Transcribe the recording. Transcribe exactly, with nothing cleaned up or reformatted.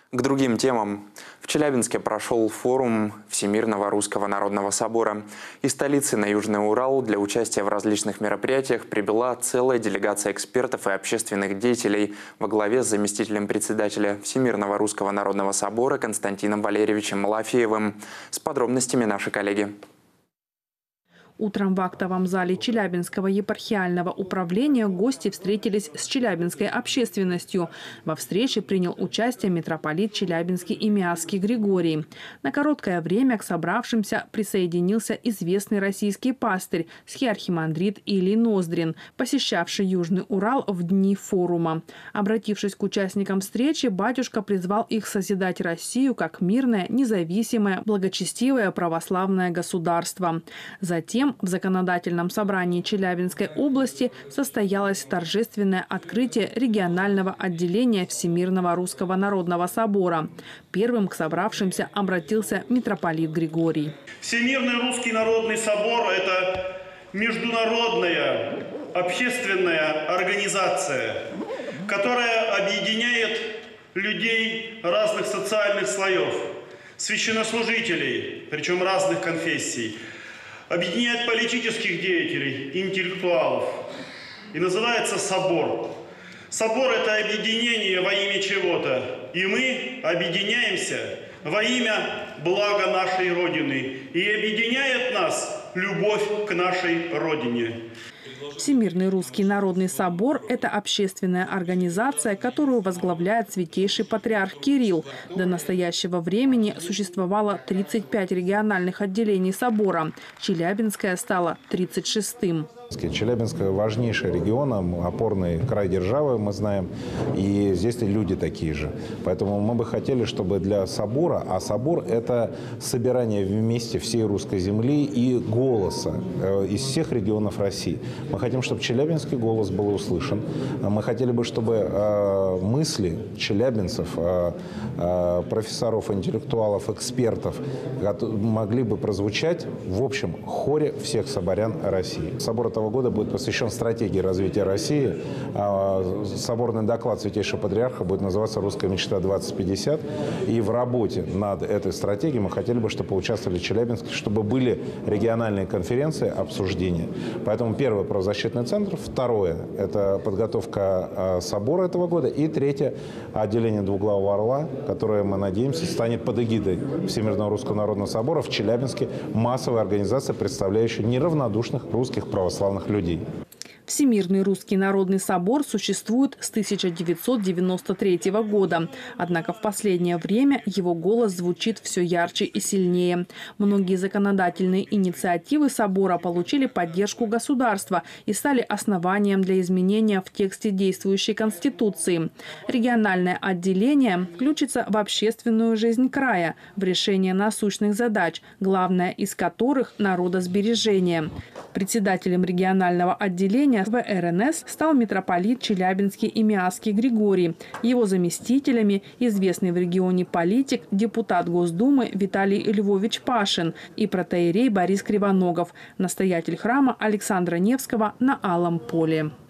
К другим темам. В Челябинске прошел форум Всемирного Русского Народного Собора. Из столицы на Южный Урал для участия в различных мероприятиях прибыла целая делегация экспертов и общественных деятелей во главе с заместителем председателя Всемирного Русского Народного Собора Константином Валерьевичем Малафеевым. С подробностями наши коллеги. Утром в актовом зале Челябинского епархиального управления гости встретились с челябинской общественностью. Во встрече принял участие митрополит Челябинский и Миасский Григорий. На короткое время к собравшимся присоединился известный российский пастырь схиархимандрит Илий Ноздрин, посещавший Южный Урал в дни форума. Обратившись к участникам встречи, батюшка призвал их созидать Россию как мирное, независимое, благочестивое православное государство. Затем в законодательном собрании Челябинской области состоялось торжественное открытие регионального отделения Всемирного Русского Народного Собора. Первым к собравшимся обратился митрополит Григорий. Всемирный Русский Народный Собор – это международная общественная организация, которая объединяет людей разных социальных слоев, священнослужителей, причем разных конфессий, объединяет политических деятелей, интеллектуалов. И называется собор. Собор – это объединение во имя чего-то. И мы объединяемся во имя блага нашей Родины. И объединяет нас любовь к нашей Родине. Всемирный Русский Народный Собор – это общественная организация, которую возглавляет святейший патриарх Кирилл. До настоящего времени существовало тридцать пять региональных отделений собора. Челябинское стало тридцать шестым. Челябинск – важнейший регион, опорный край державы, мы знаем, и здесь люди такие же. Поэтому мы бы хотели, чтобы для собора, а собор – это собирание вместе всей русской земли и голоса из всех регионов России. Мы хотим, чтобы челябинский голос был услышан. Мы хотели бы, чтобы мысли челябинцев, профессоров, интеллектуалов, экспертов могли бы прозвучать в общем хоре всех соборян России. Собор этого года будет посвящен стратегии развития России. Соборный доклад Святейшего Патриарха будет называться «Русская мечта двадцать пятьдесят». И в работе над этой стратегией мы хотели бы, чтобы поучаствовали челябинские, чтобы были региональные конференции, обсуждения. Поэтому первое – правозащитный центр, второе – это подготовка собора этого года, и третье – отделение двуглавого орла, которое, мы надеемся, станет под эгидой Всемирного Русского Народного Собора в Челябинске, массовая организация, представляющая неравнодушных русских православных людей. Всемирный Русский Народный Собор существует с тысяча девятьсот девяносто третьего года. Однако в последнее время его голос звучит все ярче и сильнее. Многие законодательные инициативы собора получили поддержку государства и стали основанием для изменения в тексте действующей Конституции. Региональное отделение включится в общественную жизнь края, в решение насущных задач, главная из которых – народосбережение. Председателем регионального отделения в эр эн эс стал митрополит Челябинский и Миасский Григорий. Его заместителями известный в регионе политик, депутат Госдумы Виталий Львович Пашин и протоиерей Борис Кривоногов, настоятель храма Александра Невского на Алом поле.